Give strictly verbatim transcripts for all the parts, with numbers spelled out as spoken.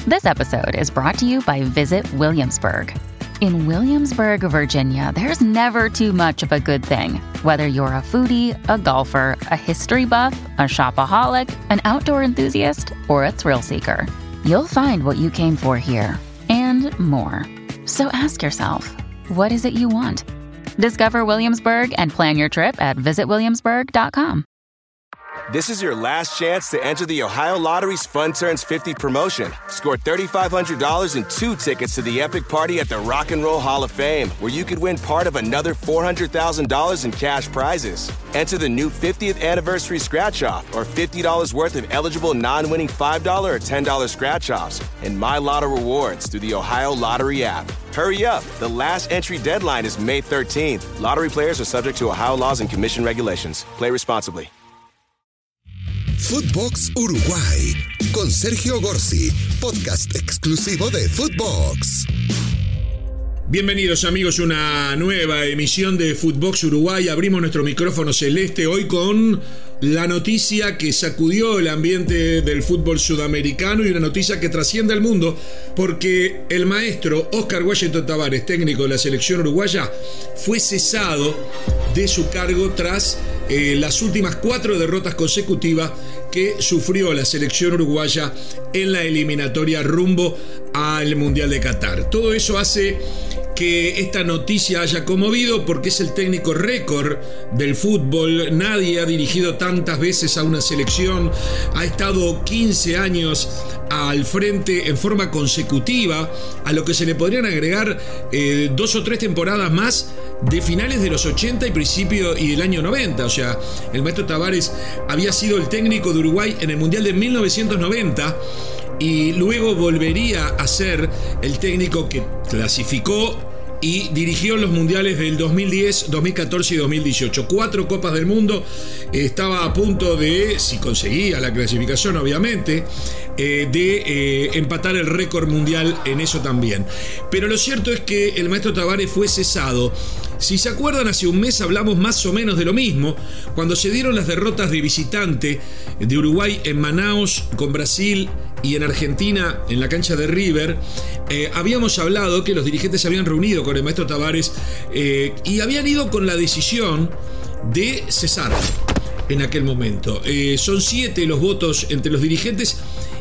This episode is brought to you by Visit Williamsburg. In Williamsburg, Virginia, there's never too much of a good thing. Whether you're a foodie, a golfer, a history buff, a shopaholic, an outdoor enthusiast, or a thrill seeker, you'll find what you came for here and more. So ask yourself, what is it you want? Discover Williamsburg and plan your trip at visit williamsburg dot com. This is your last chance to enter the Ohio Lottery's Fun Turns fifty promotion. Score three thousand five hundred dollars and two tickets to the epic party at the Rock and Roll Hall of Fame, where you could win part of another four hundred thousand dollars in cash prizes. Enter the new fiftieth anniversary scratch-off or fifty dollars worth of eligible non-winning five dollars or ten dollars scratch-offs and My Lotto rewards through the Ohio Lottery app. Hurry up. The last entry deadline is May thirteenth. Lottery players are subject to Ohio laws and commission regulations. Play responsibly. Footbox Uruguay con Sergio Gorsi, podcast exclusivo de Footbox. Bienvenidos amigos a una nueva emisión de Footbox Uruguay. Abrimos nuestro micrófono celeste hoy con la noticia que sacudió el ambiente del fútbol sudamericano y una noticia que trasciende al mundo porque el maestro Oscar Washington Tabárez, técnico de la selección uruguaya, fue cesado de su cargo tras eh, las últimas cuatro derrotas consecutivas que sufrió la selección uruguaya en la eliminatoria rumbo al Mundial de Qatar. Todo eso hace que esta noticia haya conmovido porque es el técnico récord del fútbol. Nadie ha dirigido tantas veces a una selección, ha estado quince años al frente en forma consecutiva, a lo que se le podrían agregar eh, dos o tres temporadas más de finales de los ochenta y principio y del año noventa. O sea, el maestro Tabárez había sido el técnico de Uruguay en el Mundial de mil novecientos noventa y luego volvería a ser el técnico que clasificó y dirigió los mundiales del dos mil diez, dos mil catorce y dos mil dieciocho. Cuatro Copas del Mundo. Estaba a punto de, si conseguía la clasificación obviamente, eh, de eh, empatar el récord mundial en eso también. Pero lo cierto es que el maestro Tabárez fue cesado. Si se acuerdan, hace un mes hablamos más o menos de lo mismo, cuando se dieron las derrotas de visitante de Uruguay en Manaus con Brasil y en Argentina en la cancha de River. Eh, habíamos hablado que los dirigentes se habían reunido con el maestro Tabárez eh, y habían ido con la decisión de cesar en aquel momento. Eh, son siete los votos entre los dirigentes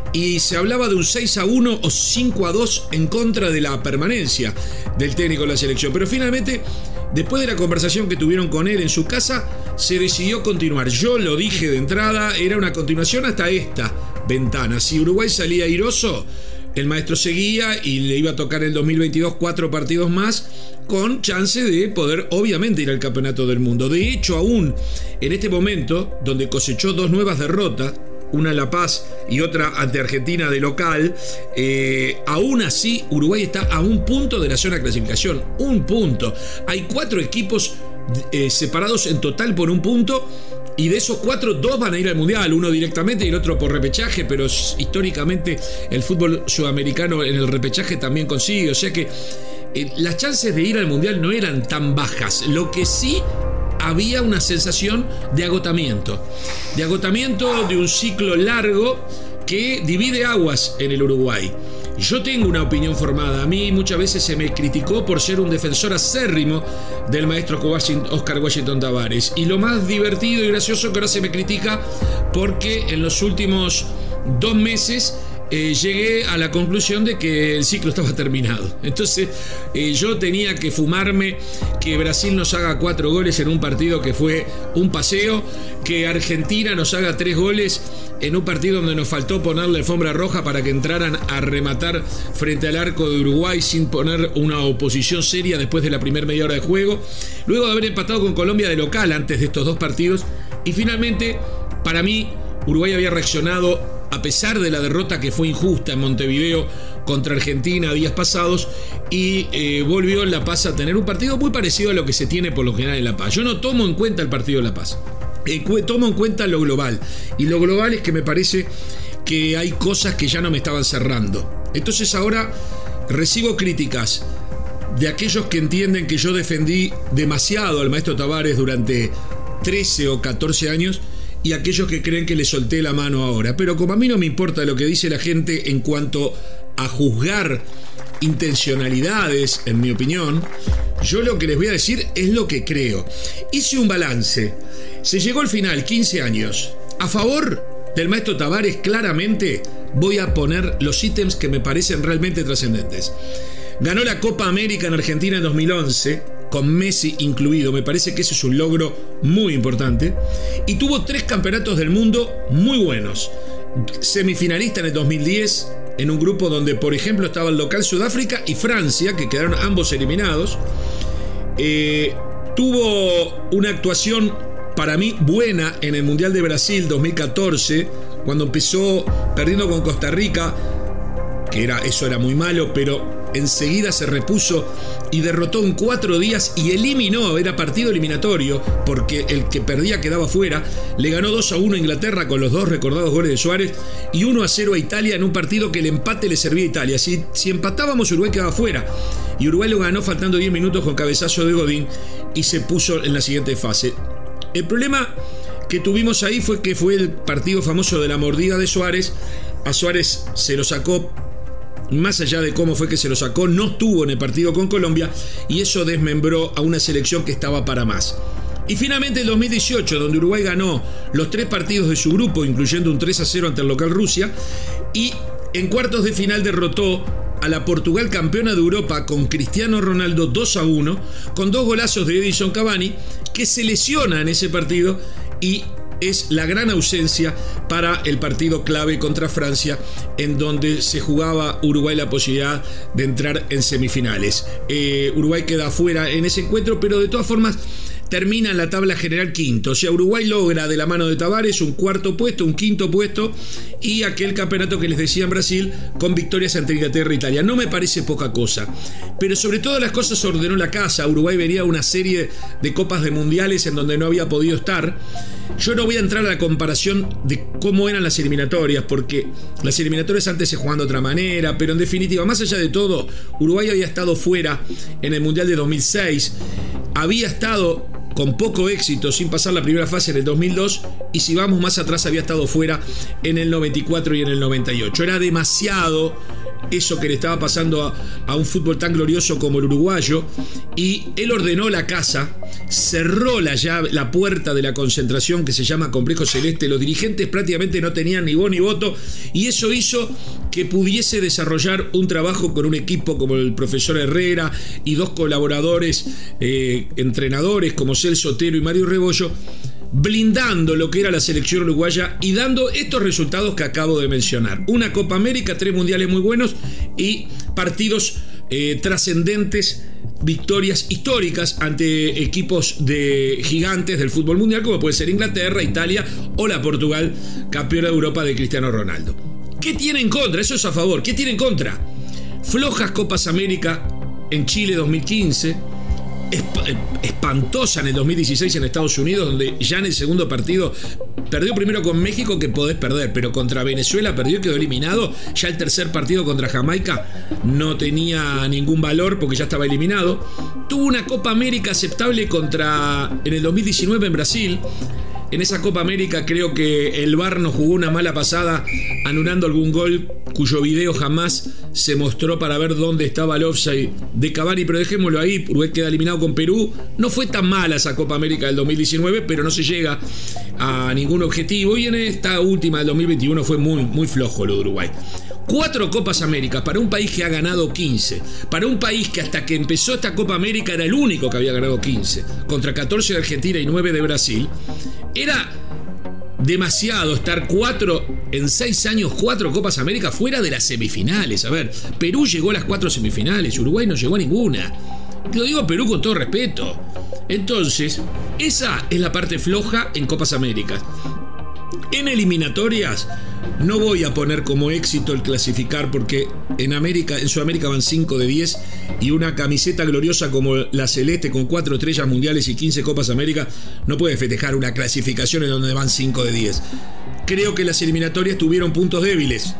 y se hablaba de un seis a uno o cinco a dos en contra de la permanencia del técnico de la selección. Pero finalmente, después de la conversación que tuvieron con él en su casa, se decidió continuar. Yo lo dije de entrada, era una continuación hasta esta ventana. Si Uruguay salía airoso, el maestro seguía y le iba a tocar el dos mil veintidós cuatro partidos más con chance de poder obviamente ir al campeonato del mundo. De hecho, aún en este momento, donde cosechó dos nuevas derrotas, una en La Paz y otra ante Argentina de local, eh, aún así Uruguay está a un punto de la zona de clasificación, un punto. Hay cuatro equipos eh, separados en total por un punto y de esos cuatro, dos van a ir al Mundial, uno directamente y el otro por repechaje, pero históricamente el fútbol sudamericano en el repechaje también consigue, o sea que eh, las chances de ir al Mundial no eran tan bajas. Lo que sí había una sensación de agotamiento, de agotamiento de un ciclo largo que divide aguas en el Uruguay. Yo tengo una opinión formada. A mí muchas veces se me criticó por ser un defensor acérrimo del maestro Oscar Washington Tabárez. Y lo más divertido y gracioso que ahora se me critica porque en los últimos dos meses Eh, llegué a la conclusión de que el ciclo estaba terminado. Entonces eh, yo tenía que fumarme que Brasil nos haga cuatro goles en un partido que fue un paseo, que Argentina nos haga tres goles en un partido donde nos faltó ponerle alfombra roja para que entraran a rematar frente al arco de Uruguay sin poner una oposición seria después de la primera media hora de juego, luego de haber empatado con Colombia de local antes de estos dos partidos. Y finalmente, para mí, Uruguay había reaccionado a pesar de la derrota que fue injusta en Montevideo contra Argentina días pasados, y eh, volvió en La Paz a tener un partido muy parecido a lo que se tiene por lo general en La Paz. Yo no tomo en cuenta el partido de La Paz, eh, tomo en cuenta lo global, y lo global es que me parece que hay cosas que ya no me estaban cerrando. Entonces ahora recibo críticas de aquellos que entienden que yo defendí demasiado al maestro Tabárez durante trece o catorce años, y aquellos que creen que le solté la mano ahora. Pero como a mí no me importa lo que dice la gente en cuanto a juzgar intencionalidades, en mi opinión. Yo lo que les voy a decir es lo que creo. Hice un balance. Se llegó al final, quince años. A favor del maestro Tavares, claramente voy a poner los ítems que me parecen realmente trascendentes. Ganó la Copa América en Argentina en dos mil once, con Messi incluido. Me parece que ese es un logro muy importante. Y tuvo tres campeonatos del mundo muy buenos. Semifinalista en el dos mil diez, en un grupo donde, por ejemplo, estaba el local Sudáfrica y Francia, que quedaron ambos eliminados. Eh, tuvo una actuación, para mí, buena en el Mundial de Brasil dos mil catorce, cuando empezó perdiendo con Costa Rica, que era, eso era muy malo, pero enseguida se repuso y derrotó en cuatro días y eliminó, era partido eliminatorio, porque el que perdía quedaba fuera. Le ganó dos a uno a Inglaterra con los dos recordados goles de Suárez y uno a cero a Italia en un partido que el empate le servía a Italia. Si, si empatábamos, Uruguay quedaba fuera. Y Uruguay lo ganó faltando diez minutos con cabezazo de Godín y se puso en la siguiente fase. El problema que tuvimos ahí fue que fue el partido famoso de la mordida de Suárez. A Suárez se lo sacó. Más allá de cómo fue que se lo sacó, no estuvo en el partido con Colombia y eso desmembró a una selección que estaba para más. Y finalmente el dos mil dieciocho, donde Uruguay ganó los tres partidos de su grupo, incluyendo un tres a cero ante el local Rusia, y en cuartos de final derrotó a la Portugal campeona de Europa con Cristiano Ronaldo dos a uno, con dos golazos de Edinson Cavani, que se lesiona en ese partido y es la gran ausencia para el partido clave contra Francia, en donde se jugaba Uruguay la posibilidad de entrar en semifinales. Eh, Uruguay queda afuera en ese encuentro, pero de todas formas termina en la tabla general quinto. O sea, Uruguay logra de la mano de Tavares un cuarto puesto, un quinto puesto y aquel campeonato que les decía en Brasil con victorias ante Inglaterra e Italia. No me parece poca cosa, pero sobre todas las cosas ordenó la casa. Uruguay venía una serie de copas de mundiales en donde no había podido estar. Yo no voy a entrar a la comparación de cómo eran las eliminatorias, porque las eliminatorias antes se jugaban de otra manera, pero en definitiva, más allá de todo, Uruguay había estado fuera en el Mundial de dos mil seis, había estado con poco éxito sin pasar la primera fase en el dos mil dos y si vamos más atrás había estado fuera en el noventa y cuatro y en el noventa y ocho. Era demasiado eso que le estaba pasando a, a un fútbol tan glorioso como el uruguayo, y él ordenó la casa, cerró la, llave, la puerta de la concentración que se llama Complejo Celeste. Los dirigentes prácticamente no tenían ni voz ni voto y eso hizo que pudiese desarrollar un trabajo con un equipo como el profesor Herrera y dos colaboradores, eh, entrenadores como Celso Otero y Mario Rebollo, blindando lo que era la selección uruguaya y dando estos resultados que acabo de mencionar. Una Copa América, tres mundiales muy buenos y partidos eh, trascendentes, victorias históricas ante equipos de gigantes del fútbol mundial como puede ser Inglaterra, Italia o la Portugal, campeona de Europa de Cristiano Ronaldo. ¿Qué tiene en contra? Eso es a favor. ¿Qué tiene en contra? Flojas Copas América en Chile dos mil quince, espantosa en el dos mil dieciséis en Estados Unidos, donde ya en el segundo partido perdió primero con México, que podés perder, pero contra Venezuela perdió y quedó eliminado. Ya el tercer partido contra Jamaica no tenía ningún valor porque ya estaba eliminado. Tuvo una Copa América aceptable contra en el dos mil diecinueve en Brasil. En esa Copa América creo que el V A R nos jugó una mala pasada anulando algún gol cuyo video jamás se mostró para ver dónde estaba el offside de Cavani, pero dejémoslo ahí. Uruguay queda eliminado con Perú. No fue tan mala esa Copa América del dos mil diecinueve, pero no se llega a ningún objetivo, y en esta última del dos mil veintiuno fue muy, muy flojo lo de Uruguay. Cuatro Copas Américas para un país que ha ganado quince, para un país que hasta que empezó esta Copa América era el único que había ganado quince, contra catorce de Argentina y nueve de Brasil. Era demasiado estar cuatro en seis años, cuatro Copas América fuera de las semifinales. A ver, Perú llegó a las cuatro semifinales, Uruguay no llegó a ninguna. Lo digo Perú con todo respeto. Entonces, esa es la parte floja en Copas Américas. En eliminatorias no voy a poner como éxito el clasificar, porque en América, en Sudamérica van cinco de diez, y una camiseta gloriosa como la celeste con cuatro estrellas mundiales y quince Copas América no puede festejar una clasificación en donde van cinco de diez. Creo que las eliminatorias tuvieron puntos débiles.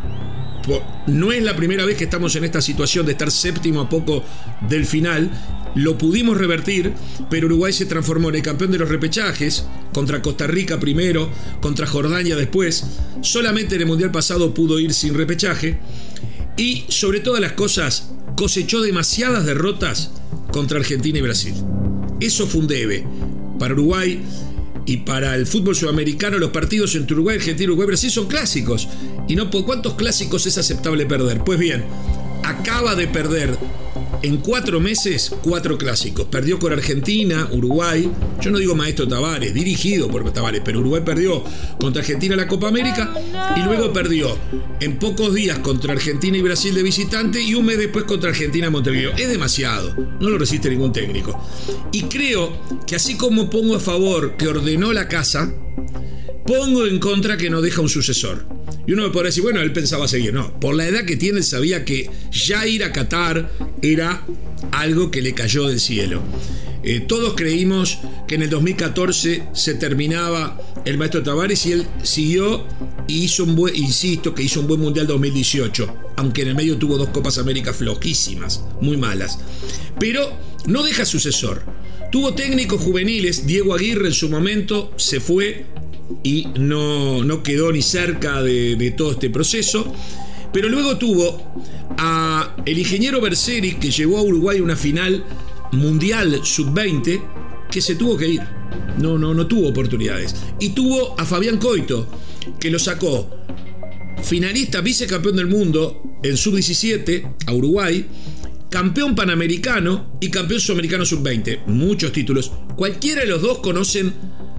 No es la primera vez que estamos en esta situación de estar séptimo a poco del final. Lo pudimos revertir, pero Uruguay se transformó en el campeón de los repechajes, contra Costa Rica primero, contra Jordania después. Solamente en el mundial pasado pudo ir sin repechaje. y sobre todas las cosas cosechó demasiadas derrotas contra Argentina y Brasil. Eso fue un debe para Uruguay y para el fútbol sudamericano. Los partidos entre Uruguay, Argentina, Uruguay, Brasil son clásicos. Y no, ¿cuántos clásicos es aceptable perder? Pues bien, acaba de perder en cuatro meses cuatro clásicos. Perdió con Argentina, Uruguay. Yo no digo Maestro Tavares, dirigido por Tavares, pero Uruguay perdió contra Argentina la Copa América y luego perdió en pocos días contra Argentina y Brasil de visitante y un mes después contra Argentina Montevideo. Es demasiado, no lo resiste ningún técnico. Y creo que así como pongo a favor que ordenó la casa, pongo en contra que no deja un sucesor. Y uno me podrá decir, bueno, él pensaba seguir. No, por la edad que tiene, sabía que ya ir a Qatar era algo que le cayó del cielo. Eh, todos creímos que en el dos mil catorce se terminaba el Maestro Tavares y él siguió y hizo un buen, insisto, que hizo un buen Mundial dos mil dieciocho, aunque en el medio tuvo dos Copas América flojísimas, muy malas. Pero no deja sucesor. Tuvo técnicos juveniles, Diego Aguirre en su momento se fue y no, no quedó ni cerca de, de todo este proceso. Pero luego tuvo a el ingeniero Berseri, que llevó a Uruguay a una final mundial sub veinte, que se tuvo que ir. No, no, no tuvo oportunidades. Y tuvo a Fabián Coito, que lo sacó finalista, vicecampeón del mundo en sub diecisiete a Uruguay, campeón panamericano y campeón sudamericano sub veinte. Muchos títulos. Cualquiera de los dos conocen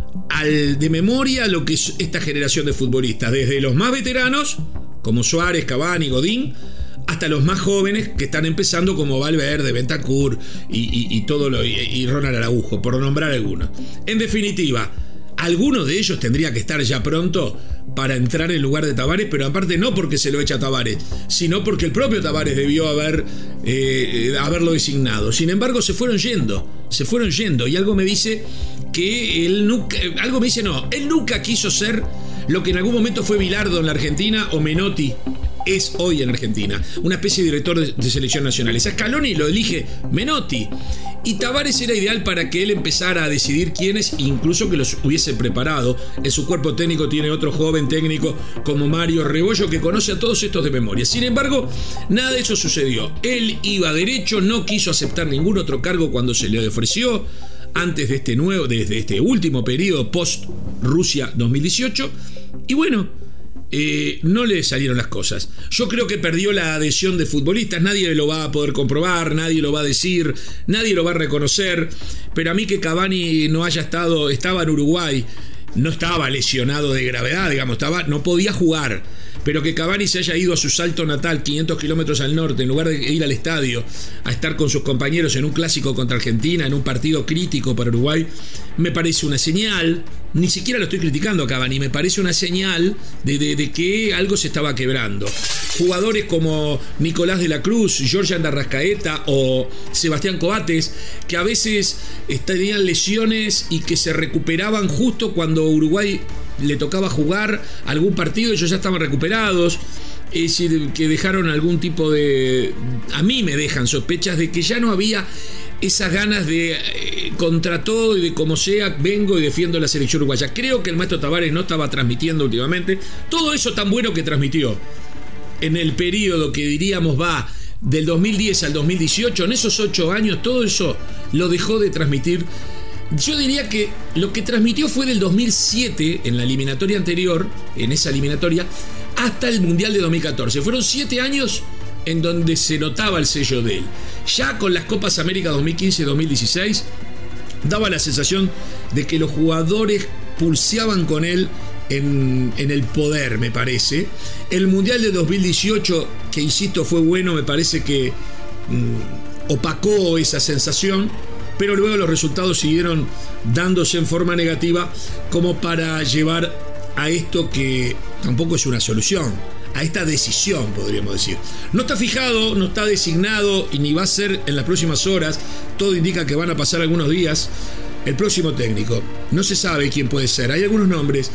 al de memoria lo que es esta generación de futbolistas, desde los más veteranos como Suárez, Cavani, Godín, hasta los más jóvenes que están empezando como Valverde, Bentancur y, y, y todo lo, y, y Ronald Araujo, por nombrar algunos. En definitiva, alguno de ellos tendría que estar ya pronto para entrar en lugar de Tavares, pero aparte no porque se lo echa Tavares, sino porque el propio Tavares debió haber eh, haberlo designado. Sin embargo, se fueron yendo, se fueron yendo, y algo me dice que él nunca, algo me dice no, él nunca quiso ser lo que en algún momento fue Bilardo en la Argentina o Menotti es hoy en Argentina, una especie de director de, de selección nacional. A Scaloni lo elige Menotti y Tavares era ideal para que él empezara a decidir quiénes, incluso que los hubiese preparado. En su cuerpo técnico tiene otro joven técnico como Mario Rebollo, que conoce a todos estos de memoria. Sin embargo, nada de eso sucedió. Él iba derecho, no quiso aceptar ningún otro cargo cuando se le ofreció antes de este nuevo, desde este último periodo post Rusia dos mil dieciocho, y bueno, Eh, no le salieron las cosas. Yo creo que perdió la adhesión de futbolistas. Nadie lo va a poder comprobar, nadie lo va a decir, nadie lo va a reconocer. Pero a mí que Cavani no haya estado, estaba en Uruguay, no estaba lesionado de gravedad, digamos, estaba, no podía jugar, pero que Cavani se haya ido a su Salto natal, quinientos kilómetros al norte, en lugar de ir al estadio a estar con sus compañeros en un clásico contra Argentina, en un partido crítico para Uruguay, me parece una señal. Ni siquiera lo estoy criticando a Cavani, me parece una señal de, de, de que algo se estaba quebrando. Jugadores como Nicolás de la Cruz, Georgian de Arrascaeta o Sebastián Coates, que a veces tenían lesiones y que se recuperaban justo cuando Uruguay le tocaba jugar algún partido, ellos ya estaban recuperados. Es decir, que dejaron algún tipo de... A mí me dejan sospechas de que ya no había esas ganas de eh, contra todo y de como sea vengo y defiendo la selección uruguaya. Creo que el Maestro Tavares no estaba transmitiendo últimamente todo eso tan bueno que transmitió en el periodo que diríamos va del dos mil diez al dos mil dieciocho. En esos ocho años todo eso lo dejó de transmitir. Yo diría que lo que transmitió fue del dos mil siete, en la eliminatoria anterior, en esa eliminatoria, hasta el Mundial de dos mil catorce. Fueron siete años en donde se notaba el sello de él. Ya con las Copas América dos mil quince y dos mil dieciséis daba la sensación de que los jugadores pulseaban con él en, en el poder, me parece. El Mundial de dos mil dieciocho, que insisto fue bueno, me parece que mmm, opacó esa sensación, pero luego los resultados siguieron dándose en forma negativa como para llevar a esto que tampoco es una solución, a esta decisión, podríamos decir. No está fijado, no está designado y ni va a ser en las próximas horas. Todo indica que van a pasar algunos días. El próximo técnico, no se sabe quién puede ser. Hay algunos nombres,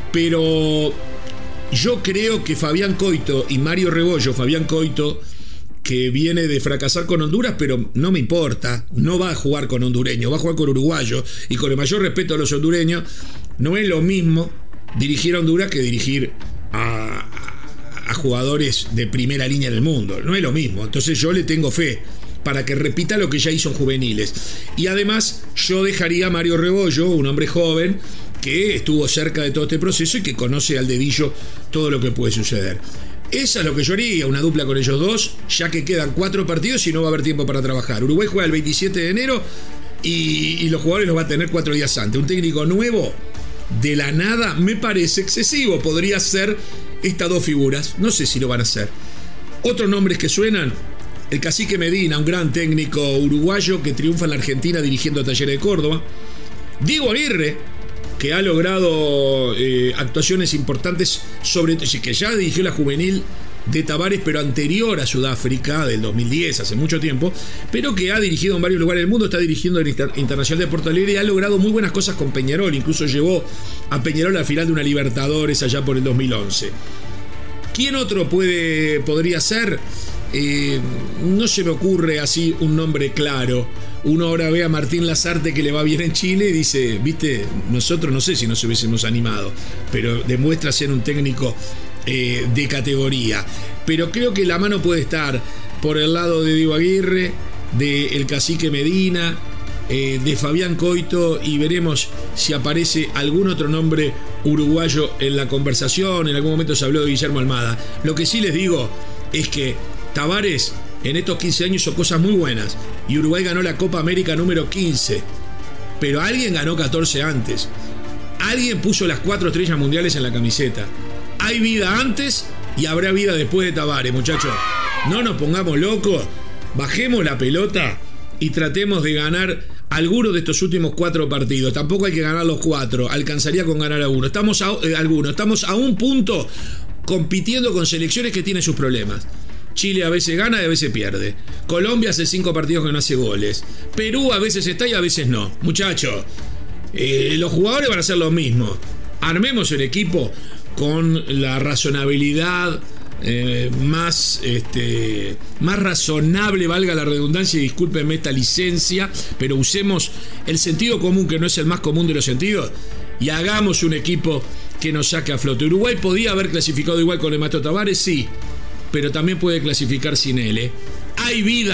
pero yo creo que Fabián Coito y Mario Rebollo, Fabián Coito, que viene de fracasar con Honduras, pero no me importa, no va a jugar con hondureños, va a jugar con uruguayos, y con el mayor respeto a los hondureños, no es lo mismo dirigir a Honduras que dirigir a, a jugadores de primera línea en el mundo. No es lo mismo. Entonces yo le tengo fe para que repita lo que ya hizo en juveniles. Y además yo dejaría a Mario Rebollo, un hombre joven que estuvo cerca de todo este proceso y que conoce al dedillo todo lo que puede suceder. Esa es lo que yo haría, una dupla con ellos dos, ya que quedan cuatro partidos y no va a haber tiempo para trabajar. Uruguay juega el veintisiete de enero y, y los jugadores los va a tener cuatro días antes. Un técnico nuevo, de la nada, me parece excesivo. Podría ser estas dos figuras, no sé si lo van a hacer. Otros nombres que suenan: el Cacique Medina, un gran técnico uruguayo que triunfa en la Argentina dirigiendo a Talleres de Córdoba. Diego Aguirre, que ha logrado eh, actuaciones importantes, sobre que ya dirigió la juvenil de Tabárez, pero anterior a Sudáfrica, del dos mil diez, hace mucho tiempo, pero que ha dirigido en varios lugares del mundo, está dirigiendo el Inter- Internacional de Porto Alegre y ha logrado muy buenas cosas con Peñarol, incluso llevó a Peñarol a la final de una Libertadores allá por el dos mil once. ¿Quién otro puede, podría ser? Eh, no se me ocurre así un nombre claro. Uno ahora ve a Martín Lazarte, que le va bien en Chile, y dice, viste, nosotros no sé si nos hubiésemos animado, pero demuestra ser un técnico eh, de categoría. Pero creo que la mano puede estar por el lado de Diego Aguirre, de el Cacique Medina, eh, de Fabián Coito, y veremos si aparece algún otro nombre uruguayo en la conversación. En algún momento se habló de Guillermo Almada. Lo que sí les digo es que Tabárez en estos quince años hizo cosas muy buenas y Uruguay ganó la Copa América número quince, pero alguien ganó catorce antes. Alguien puso las cuatro estrellas mundiales en la camiseta. Hay vida antes y habrá vida después de Tabárez, muchachos. No nos pongamos locos, bajemos la pelota y tratemos de ganar alguno de estos últimos cuatro partidos. Tampoco hay que ganar los cuatro, alcanzaría con ganar a uno. Estamos a, eh, alguno. Estamos a un punto compitiendo con selecciones que tienen sus problemas. Chile a veces gana y a veces pierde. Colombia hace cinco partidos que no hace goles. Perú a veces está y a veces no. Muchachos, eh, los jugadores van a hacer lo mismo. Armemos el equipo con la razonabilidad eh, más, este, más razonable, valga la redundancia, y discúlpenme esta licencia, pero usemos el sentido común, que no es el más común de los sentidos, y hagamos un equipo que nos saque a flote. Uruguay podía haber clasificado igual con el maestro Tabárez, sí, pero también puede clasificar sin él, ¿eh? Hay vida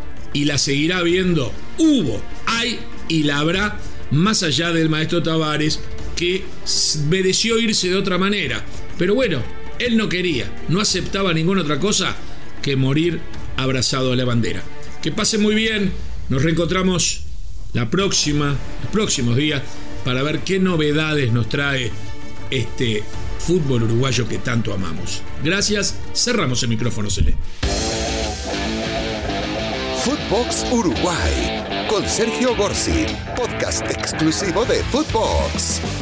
y la seguirá habiendo. Hubo, hay y la habrá, más allá del maestro Tabárez, que mereció irse de otra manera. Pero bueno, él no quería, no aceptaba ninguna otra cosa que morir abrazado a la bandera. Que pasen muy bien, nos reencontramos la próxima, los próximos días para ver qué novedades nos trae este fútbol uruguayo que tanto amamos. Gracias, cerramos el micrófono celeste. Footbox Uruguay con Sergio Gorsi, podcast exclusivo de Footbox.